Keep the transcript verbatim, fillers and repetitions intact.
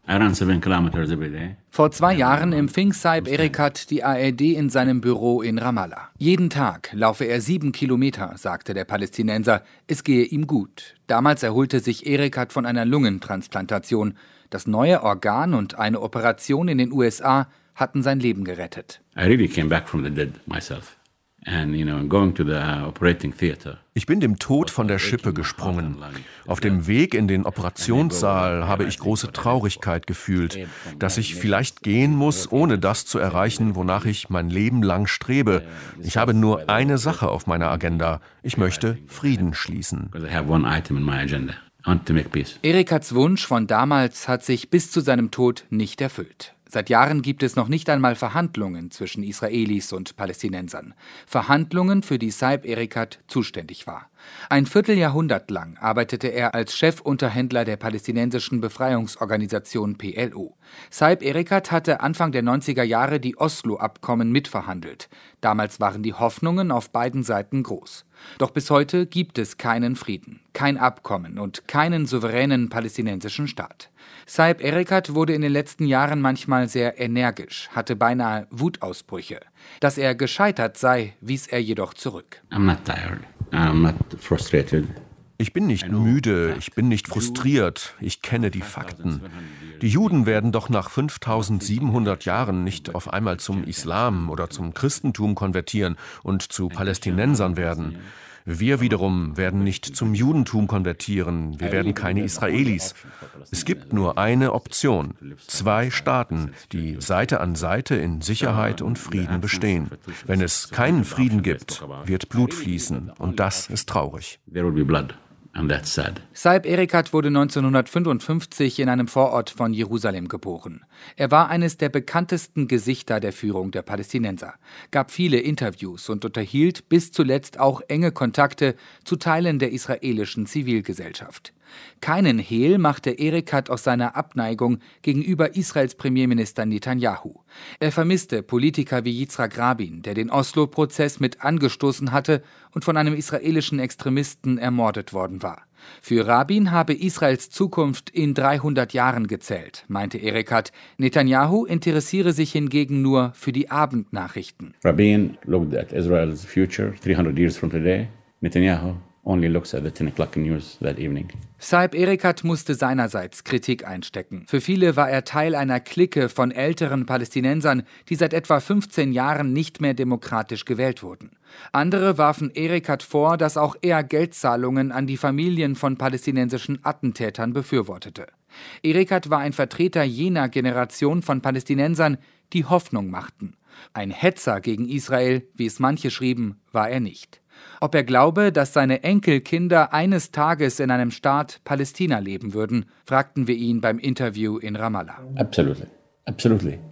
I run seven kilometers every day. Vor zwei Jahren empfing Saib Erekat die A R D in seinem Büro in Ramallah. Jeden Tag laufe er sieben Kilometer, sagte der Palästinenser. Es gehe ihm gut. Damals erholte sich Erekat von einer Lungentransplantation. Das neue Organ und eine Operation in den U S A hatten sein Leben gerettet. I really came back from the dead myself. And, you know, going to the operating theater. Ich bin dem Tod von der Schippe gesprungen. Auf dem Weg in den Operationssaal habe ich große Traurigkeit gefühlt, dass ich vielleicht gehen muss, ohne das zu erreichen, wonach ich mein Leben lang strebe. Ich habe nur eine Sache auf meiner Agenda. Ich möchte Frieden schließen. Erekats Wunsch von damals hat sich bis zu seinem Tod nicht erfüllt. Seit Jahren gibt es noch nicht einmal Verhandlungen zwischen Israelis und Palästinensern. Verhandlungen, für die Saib Erekat zuständig war. Ein Vierteljahrhundert lang arbeitete er als Chefunterhändler der palästinensischen Befreiungsorganisation P L O. Saib Erekat hatte Anfang der neunziger Jahre die Oslo-Abkommen mitverhandelt. Damals waren die Hoffnungen auf beiden Seiten groß. Doch bis heute gibt es keinen Frieden, kein Abkommen und keinen souveränen palästinensischen Staat. Saib Erekat wurde in den letzten Jahren manchmal sehr energisch, hatte beinahe Wutausbrüche. Dass er gescheitert sei, wies er jedoch zurück. I'm not tired. I'm not frustrated. Ich bin nicht müde, ich bin nicht frustriert, ich kenne die Fakten. Die Juden werden doch nach fünftausendsiebenhundert Jahren nicht auf einmal zum Islam oder zum Christentum konvertieren und zu Palästinensern werden. Wir wiederum werden nicht zum Judentum konvertieren, wir werden keine Israelis. Es gibt nur eine Option, zwei Staaten, die Seite an Seite in Sicherheit und Frieden bestehen. Wenn es keinen Frieden gibt, wird Blut fließen und das ist traurig. There will be blood. And that's sad. Saib Erekat wurde neunzehnhundertfünfundfünfzig in einem Vorort von Jerusalem geboren. Er war eines der bekanntesten Gesichter der Führung der Palästinenser, gab viele Interviews und unterhielt bis zuletzt auch enge Kontakte zu Teilen der israelischen Zivilgesellschaft. Keinen Hehl machte Erekat aus seiner Abneigung gegenüber Israels Premierminister Netanyahu. Er vermisste Politiker wie Yitzhak Rabin, der den Oslo-Prozess mit angestoßen hatte und von einem israelischen Extremisten ermordet worden war. Für Rabin habe Israels Zukunft in dreihundert Jahren gezählt, meinte Erekat. Netanyahu interessiere sich hingegen nur für die Abendnachrichten. Rabin looked at Israel's future three hundred years from today. Netanyahu only looks at the ten o'clock news that evening. Saib Erekat musste seinerseits Kritik einstecken. Für viele war er Teil einer Clique von älteren Palästinensern, die seit etwa fünfzehn Jahren nicht mehr demokratisch gewählt wurden. Andere warfen Erekat vor, dass auch er Geldzahlungen an die Familien von palästinensischen Attentätern befürwortete. Erekat war ein Vertreter jener Generation von Palästinensern, die Hoffnung machten. Ein Hetzer gegen Israel, wie es manche schrieben, war er nicht. Ob er glaube, dass seine Enkelkinder eines Tages in einem Staat Palästina leben würden, fragten wir ihn beim Interview in Ramallah. Absolutely. Absolutely.